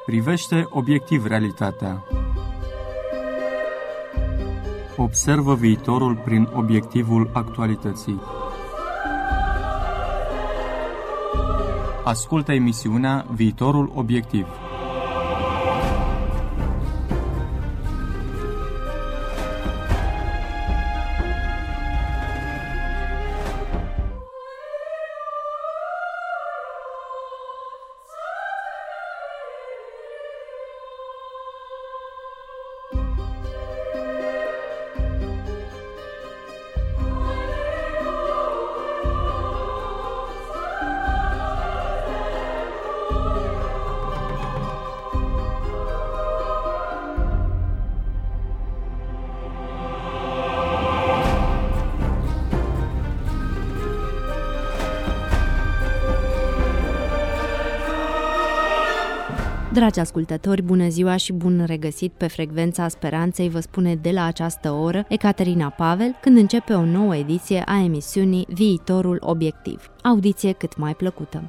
Privește obiectiv realitatea. Observă viitorul prin obiectivul actualității. Ascultă emisiunea Viitorul Obiectiv. Dragi ascultători, bună ziua și bun regăsit pe Frecvența Speranței, vă spune de la această oră Ecaterina Pavel, când începe o nouă ediție a emisiunii Viitorul Obiectiv. Audiție cât mai plăcută!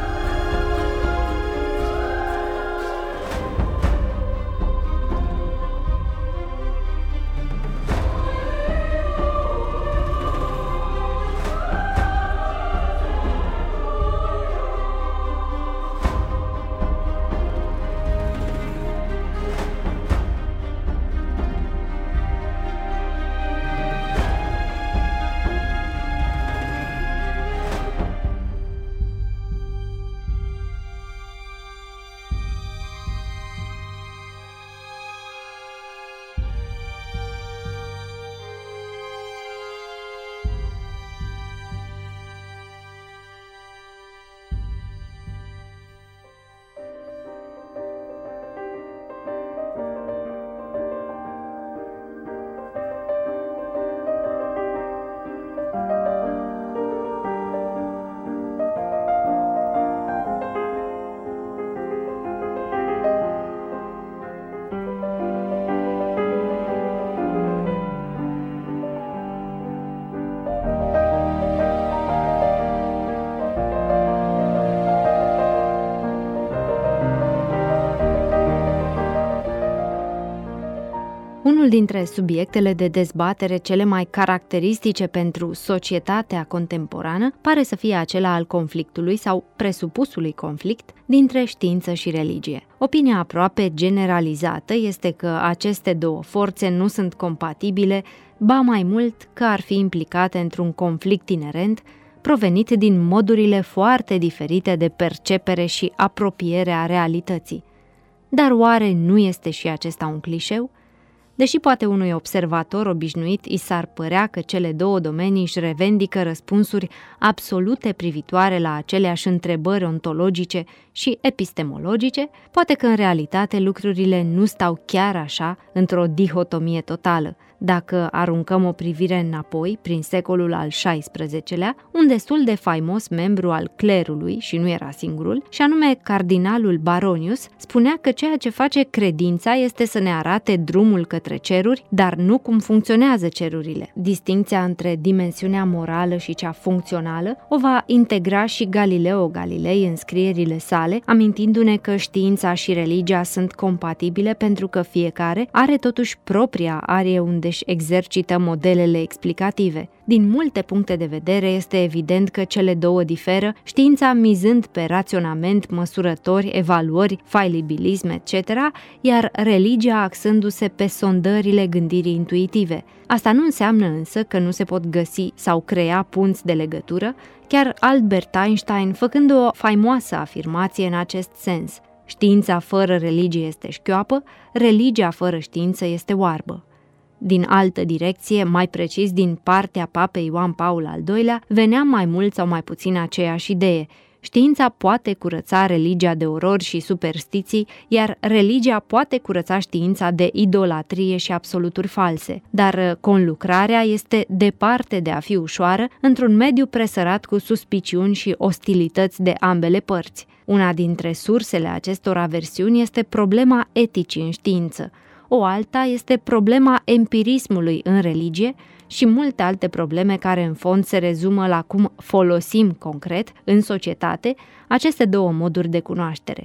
Unul dintre subiectele de dezbatere cele mai caracteristice pentru societatea contemporană pare să fie acela al conflictului sau presupusului conflict dintre știință și religie. Opinia aproape generalizată este că aceste două forțe nu sunt compatibile, ba mai mult că ar fi implicate într-un conflict inerent provenit din modurile foarte diferite de percepere și apropiere a realității. Dar oare nu este și acesta un clișeu? Deși poate unui observator obișnuit i s-ar părea că cele două domenii își revendică răspunsuri absolute privitoare la aceleași întrebări ontologice și epistemologice, poate că în realitate lucrurile nu stau chiar așa într-o dihotomie totală. Dacă aruncăm o privire înapoi, prin secolul al XVI-lea, un destul de faimos membru al clerului, și nu era singurul, și anume cardinalul Baronius, spunea că ceea ce face credința este să ne arate drumul către ceruri, dar nu cum funcționează cerurile. Distincția între dimensiunea morală și cea funcțională o va integra și Galileo Galilei în scrierile sale, amintindu-ne că știința și religia sunt compatibile pentru că fiecare are totuși propria arie unde își exercită modelele explicative. Din multe puncte de vedere este evident că cele două diferă, știința mizând pe raționament, măsurători, evaluări, failibilism, etc., iar religia axându-se pe sondările gândirii intuitive. Asta nu înseamnă însă că nu se pot găsi sau crea punți de legătură, chiar Albert Einstein făcând o faimoasă afirmație în acest sens: știința fără religie este șchioapă, religia fără știință este oarbă. Din altă direcție, mai precis din partea papei Ioan Paul al II-lea, venea mai mult sau mai puțin aceeași idee. Știința poate curăța religia de orori și superstiții, iar religia poate curăța știința de idolatrie și absoluturi false. Dar conlucrarea este departe de a fi ușoară într-un mediu presărat cu suspiciuni și ostilități de ambele părți. Una dintre sursele acestor aversiuni este problema eticii în știință. O alta este problema empirismului în religie și multe alte probleme care în fond se rezumă la cum folosim concret, în societate, aceste două moduri de cunoaștere.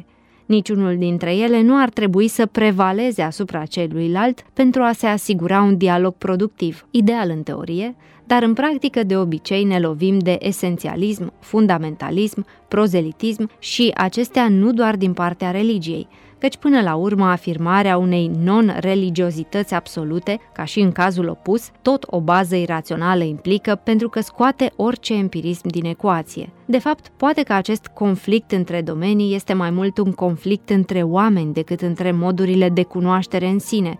Niciunul dintre ele nu ar trebui să prevaleze asupra celuilalt pentru a se asigura un dialog productiv, ideal în teorie, dar în practică de obicei ne lovim de esențialism, fundamentalism, prozelitism și acestea nu doar din partea religiei, căci până la urmă afirmarea unei non-religiozități absolute, ca și în cazul opus, tot o bază irațională implică pentru că scoate orice empirism din ecuație. De fapt, poate că acest conflict între domenii este mai mult un conflict între oameni decât între modurile de cunoaștere în sine.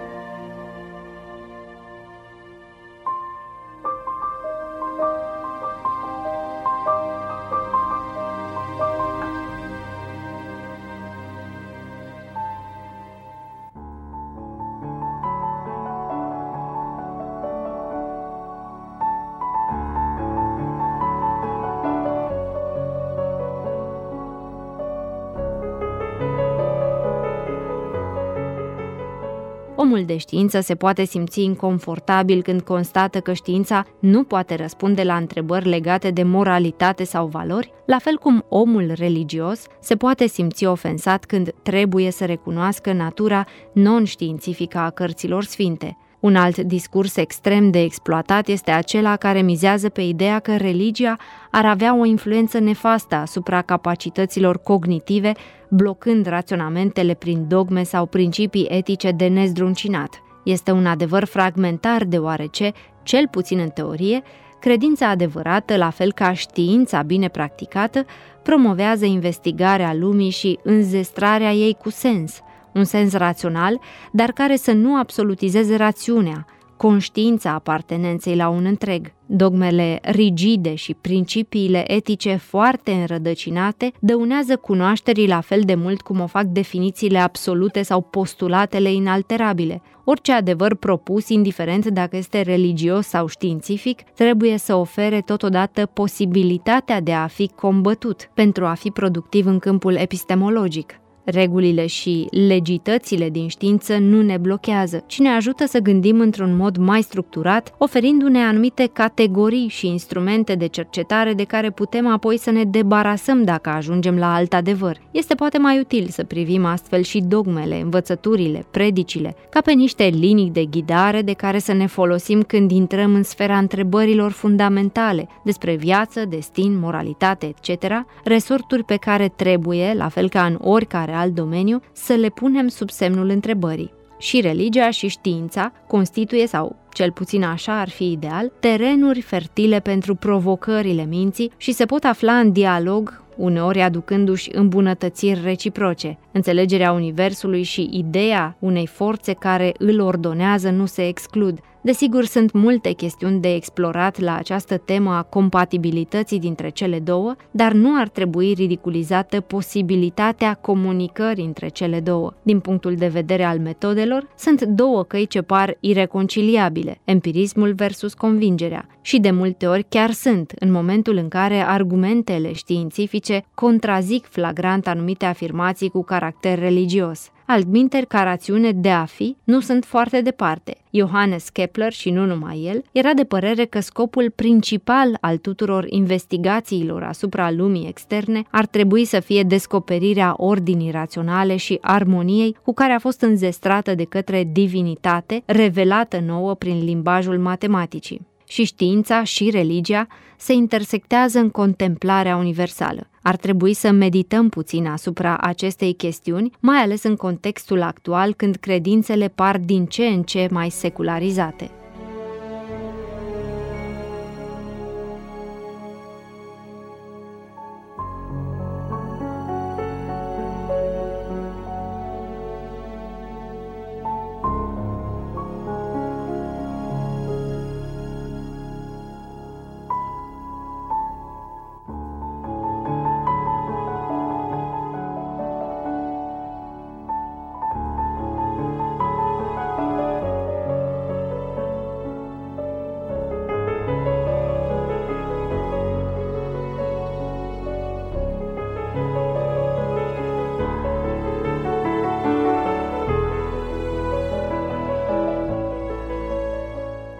Omul de știință se poate simți inconfortabil când constată că știința nu poate răspunde la întrebări legate de moralitate sau valori, la fel cum omul religios se poate simți ofensat când trebuie să recunoască natura non-științifică a cărților sfinte. Un alt discurs extrem de exploatat este acela care mizează pe ideea că religia ar avea o influență nefastă asupra capacităților cognitive, blocând raționamentele prin dogme sau principii etice de nezdruncinat. Este un adevăr fragmentar deoarece, cel puțin în teorie, credința adevărată, la fel ca știința bine practicată, promovează investigarea lumii și înzestrarea ei cu sens, un sens rațional, dar care să nu absolutizeze rațiunea, conștiința apartenenței la un întreg. Dogmele rigide și principiile etice foarte înrădăcinate dăunează cunoașterii la fel de mult cum o fac definițiile absolute sau postulatele inalterabile. Orice adevăr propus, indiferent dacă este religios sau științific, trebuie să ofere totodată posibilitatea de a fi combătut pentru a fi productiv în câmpul epistemologic. Regulile și legitățile din știință nu ne blochează, ci ne ajută să gândim într-un mod mai structurat, oferindu-ne anumite categorii și instrumente de cercetare de care putem apoi să ne debarasăm dacă ajungem la alt adevăr. Este poate mai util să privim astfel și dogmele, învățăturile, predicile, ca pe niște linii de ghidare de care să ne folosim când intrăm în sfera întrebărilor fundamentale despre viață, destin, moralitate, etc., resorturi pe care trebuie, la fel ca în oricare alt domeniu, să le punem sub semnul întrebării. Și religia și știința constituie, sau cel puțin așa ar fi ideal, terenuri fertile pentru provocările minții și se pot afla în dialog, uneori aducându-și îmbunătățiri reciproce. Înțelegerea universului și ideea unei forțe care îl ordonează nu se exclud. Desigur, sunt multe chestiuni de explorat la această temă a compatibilității dintre cele două, dar nu ar trebui ridiculizată posibilitatea comunicării între cele două. Din punctul de vedere al metodelor, sunt două căi ce par ireconciliabile, empirismul versus convingerea. Și de multe ori chiar sunt, în momentul în care argumentele științifice contrazic flagrant anumite afirmații cu caracter religios. Altminteri, ca rațiune de a fi, nu sunt foarte departe. Johannes Kepler, și nu numai el, era de părere că scopul principal al tuturor investigațiilor asupra lumii externe ar trebui să fie descoperirea ordinii raționale și armoniei cu care a fost înzestrată de către divinitate, revelată nouă prin limbajul matematicii. Și știința și religia se intersectează în contemplarea universală. Ar trebui să medităm puțin asupra acestei chestiuni, mai ales în contextul actual când credințele par din ce în ce mai secularizate.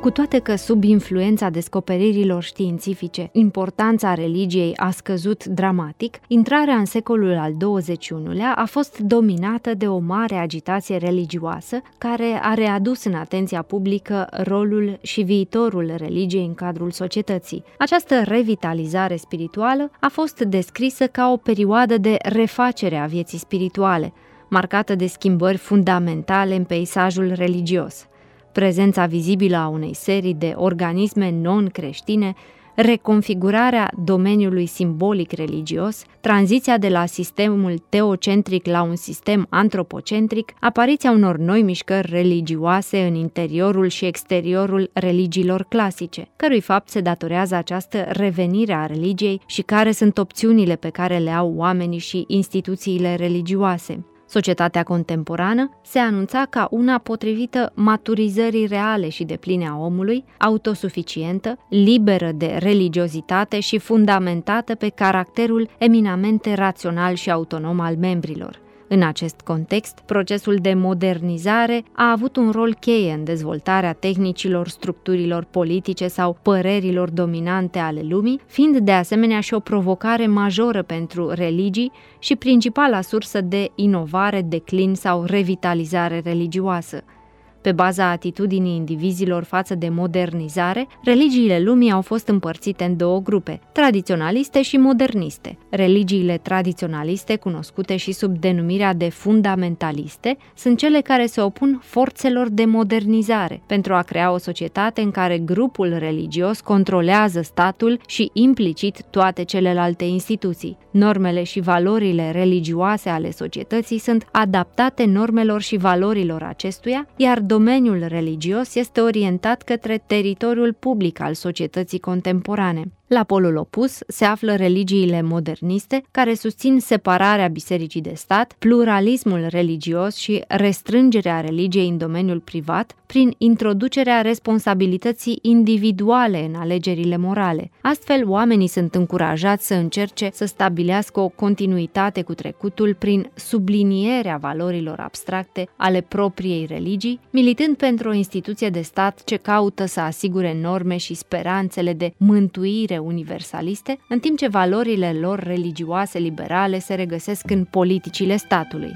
Cu toate că sub influența descoperirilor științifice, importanța religiei a scăzut dramatic, intrarea în secolul al XXI-lea a fost dominată de o mare agitație religioasă care a readus în atenția publică rolul și viitorul religiei în cadrul societății. Această revitalizare spirituală a fost descrisă ca o perioadă de refacere a vieții spirituale, marcată de schimbări fundamentale în peisajul religios. Prezența vizibilă a unei serii de organisme non-creștine, reconfigurarea domeniului simbolic religios, tranziția de la sistemul teocentric la un sistem antropocentric, apariția unor noi mișcări religioase în interiorul și exteriorul religiilor clasice, cărui fapt se datorează această revenire a religiei și care sunt opțiunile pe care le au oamenii și instituțiile religioase. Societatea contemporană se anunța ca una potrivită maturizării reale și depline a omului, autosuficientă, liberă de religiozitate și fundamentată pe caracterul eminamente rațional și autonom al membrilor. În acest context, procesul de modernizare a avut un rol cheie în dezvoltarea tehnicilor, structurilor politice sau părerilor dominante ale lumii, fiind de asemenea și o provocare majoră pentru religii și principala sursă de inovare, declin sau revitalizare religioasă. Pe baza atitudinii indivizilor față de modernizare, religiile lumii au fost împărțite în două grupe, tradiționaliste și moderniste. Religiile tradiționaliste, cunoscute și sub denumirea de fundamentaliste, sunt cele care se opun forțelor de modernizare, pentru a crea o societate în care grupul religios controlează statul și implicit toate celelalte instituții. Normele și valorile religioase ale societății sunt adaptate normelor și valorilor acestuia, iar domeniul religios este orientat către teritoriul public al societății contemporane. La polul opus se află religiile moderniste, care susțin separarea bisericii de stat, pluralismul religios și restrângerea religiei în domeniul privat, prin introducerea responsabilității individuale în alegerile morale. Astfel, oamenii sunt încurajați să încerce să stabilească o continuitate cu trecutul prin sublinierea valorilor abstracte ale propriei religii, militând pentru o instituție de stat ce caută să asigure norme și speranțele de mântuire universaliste, în timp ce valorile lor religioase liberale se regăsesc în politicile statului.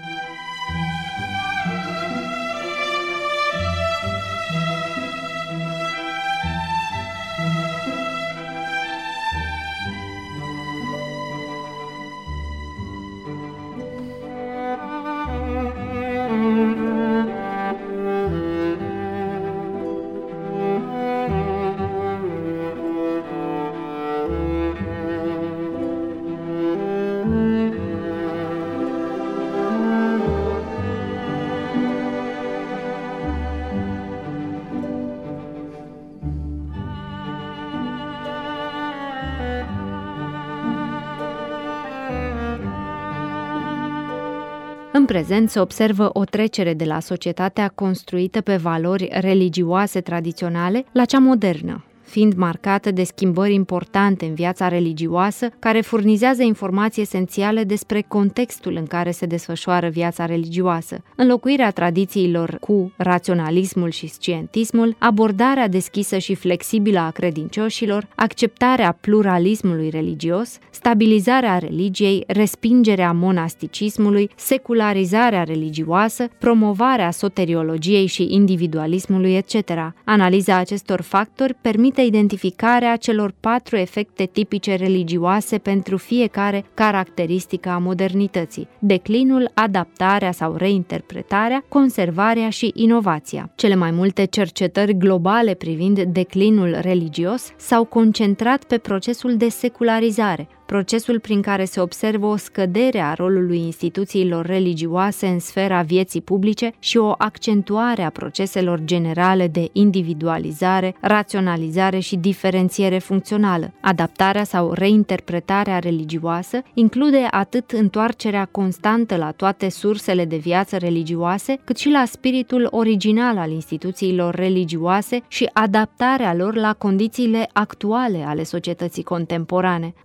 În prezent se observă o trecere de la societatea construită pe valori religioase tradiționale la cea modernă, fiind marcată de schimbări importante în viața religioasă, care furnizează informații esențiale despre contextul în care se desfășoară viața religioasă, înlocuirea tradițiilor cu raționalismul și scientismul, abordarea deschisă și flexibilă a credincioșilor, acceptarea pluralismului religios, stabilizarea religiei, respingerea monasticismului, secularizarea religioasă, promovarea soteriologiei și individualismului, etc. Analiza acestor factori permite identificarea celor 4 efecte tipice religioase pentru fiecare caracteristică a modernității: declinul, adaptarea sau reinterpretarea, conservarea și inovația. Cele mai multe cercetări globale privind declinul religios s-au concentrat pe procesul de secularizare, procesul prin care se observă o scădere a rolului instituțiilor religioase în sfera vieții publice și o accentuare a proceselor generale de individualizare, raționalizare și diferențiere funcțională. Adaptarea sau reinterpretarea religioasă include atât întoarcerea constantă la toate sursele de viață religioase, cât și la spiritul original al instituțiilor religioase și adaptarea lor la condițiile actuale ale societății contemporane. Această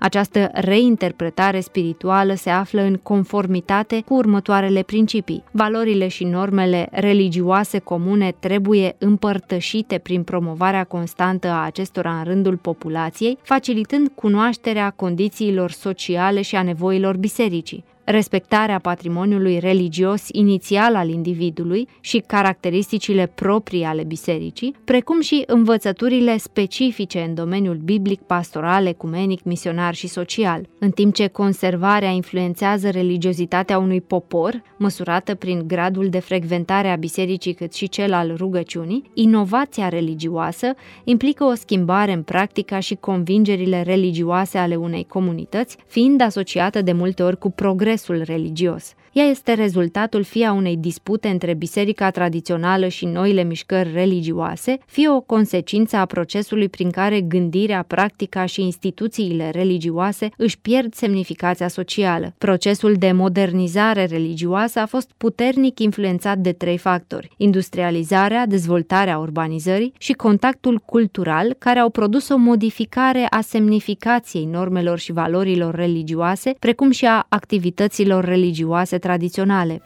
reinterpretare spirituală se află în conformitate cu următoarele principii. Valorile și normele religioase comune trebuie împărtășite prin promovarea constantă a acestora în rândul populației, facilitând cunoașterea condițiilor sociale și a nevoilor bisericii. Respectarea patrimoniului religios inițial al individului și caracteristicile proprii ale bisericii, precum și învățăturile specifice în domeniul biblic, pastoral, ecumenic, misionar și social. În timp ce conservarea influențează religiozitatea unui popor, măsurată prin gradul de frecventare a bisericii cât și cel al rugăciunii, inovația religioasă implică o schimbare în practica și convingerile religioase ale unei comunități, fiind asociată de multe ori cu progresul religios. Ea este rezultatul fie a unei dispute între biserica tradițională și noile mișcări religioase, fie o consecință a procesului prin care gândirea, practica și instituțiile religioase își pierd semnificația socială. Procesul de modernizare religioasă a fost puternic influențat de 3 factori: industrializarea, dezvoltarea urbanizării și contactul cultural, care au produs o modificare a semnificației normelor și valorilor religioase, precum și a activităților religioase tradiționale.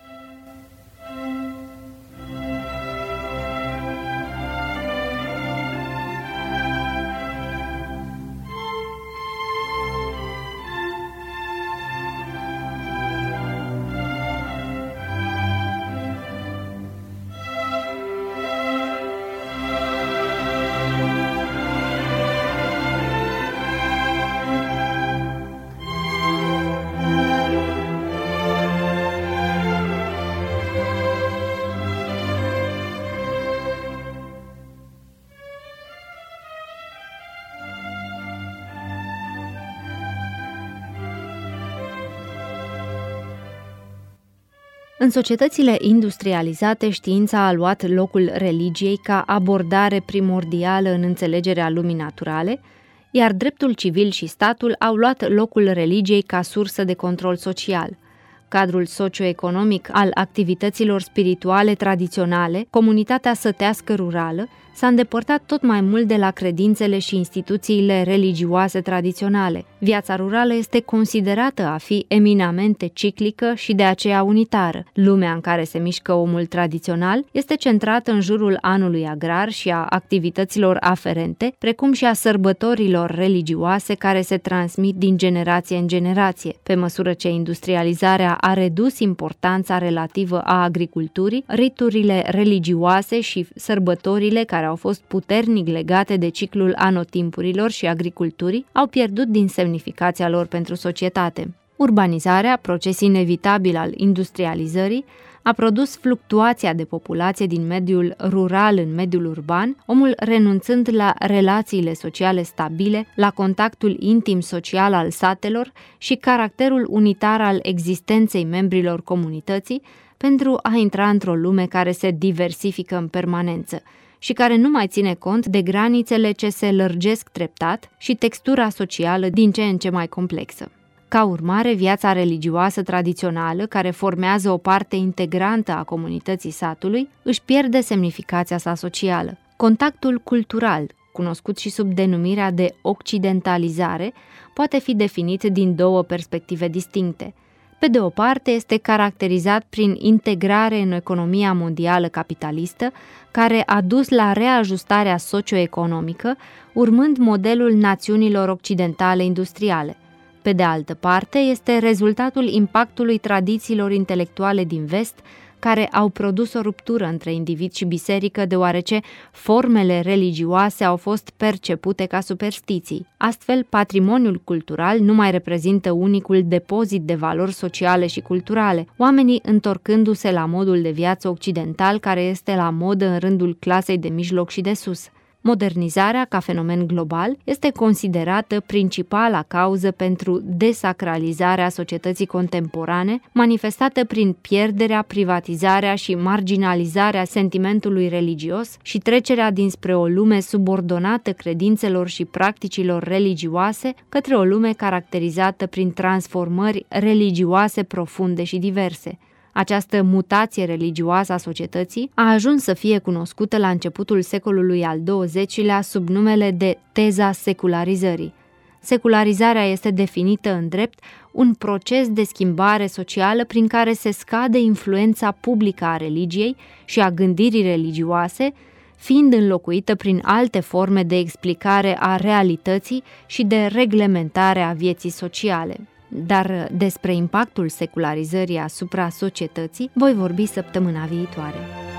În societățile industrializate, știința a luat locul religiei ca abordare primordială în înțelegerea lumii naturale, iar dreptul civil și statul au luat locul religiei ca sursă de control social. Cadrul socioeconomic al activităților spirituale tradiționale, comunitatea sătească rurală, s-a îndepărtat tot mai mult de la credințele și instituțiile religioase tradiționale. Viața rurală este considerată a fi eminamente ciclică și de aceea unitară. Lumea în care se mișcă omul tradițional este centrată în jurul anului agrar și a activităților aferente, precum și a sărbătorilor religioase care se transmit din generație în generație. Pe măsură ce industrializarea a redus importanța relativă a agriculturii, riturile religioase și sărbătorile care au fost puternic legate de ciclul anotimpurilor și agriculturii au pierdut din semnificația lor pentru societate. Urbanizarea, proces inevitabil al industrializării, a produs fluctuația de populație din mediul rural în mediul urban, omul renunțând la relațiile sociale stabile, la contactul intim social al satelor și caracterul unitar al existenței membrilor comunității, pentru a intra într-o lume care se diversifică în permanență și care nu mai ține cont de granițele ce se lărgesc treptat și textura socială din ce în ce mai complexă. Ca urmare, viața religioasă tradițională, care formează o parte integrantă a comunității satului, își pierde semnificația sa socială. Contactul cultural, cunoscut și sub denumirea de occidentalizare, poate fi definit din 2 perspective distincte. Pe de o parte, este caracterizat prin integrare în economia mondială capitalistă, care a dus la reajustarea socioeconomică, urmând modelul națiunilor occidentale industriale. Pe de altă parte, este rezultatul impactului tradițiilor intelectuale din vest, care au produs o ruptură între individ și biserică, deoarece formele religioase au fost percepute ca superstiții. Astfel, patrimoniul cultural nu mai reprezintă unicul depozit de valori sociale și culturale, oamenii întorcându-se la modul de viață occidental care este la modă în rândul clasei de mijloc și de sus. Modernizarea, ca fenomen global, este considerată principala cauză pentru desacralizarea societății contemporane, manifestată prin pierderea, privatizarea și marginalizarea sentimentului religios și trecerea dinspre o lume subordonată credințelor și practicilor religioase către o lume caracterizată prin transformări religioase profunde și diverse. Această mutație religioasă a societății a ajuns să fie cunoscută la începutul secolului al XX-lea sub numele de teza secularizării. Secularizarea este definită în drept un proces de schimbare socială prin care se scade influența publică a religiei și a gândirii religioase, fiind înlocuită prin alte forme de explicare a realității și de reglementare a vieții sociale. Dar despre impactul secularizării asupra societății voi vorbi săptămâna viitoare.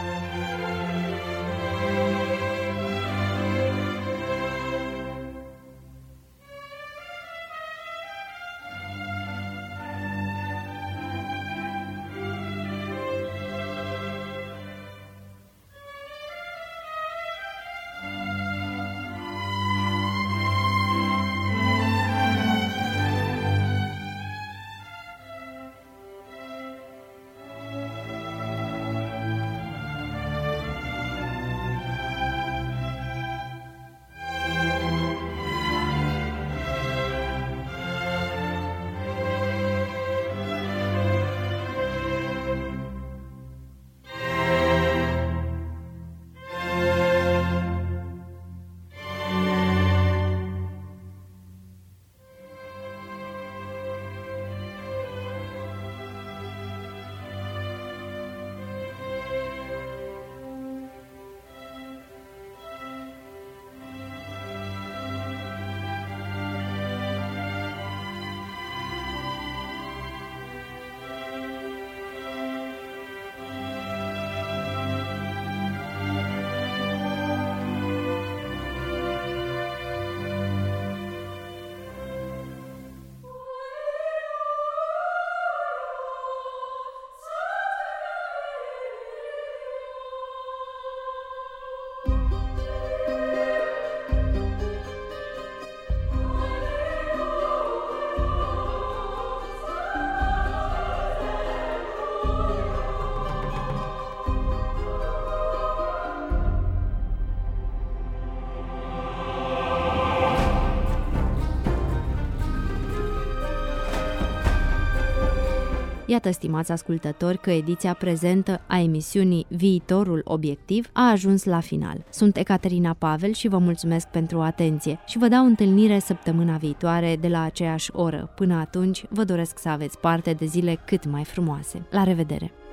Iată, stimați ascultători, că ediția prezentă a emisiunii Viitorul Obiectiv a ajuns la final. Sunt Ecaterina Pavel și vă mulțumesc pentru atenție și vă dau întâlnire săptămâna viitoare de la aceeași oră. Până atunci, vă doresc să aveți parte de zile cât mai frumoase. La revedere!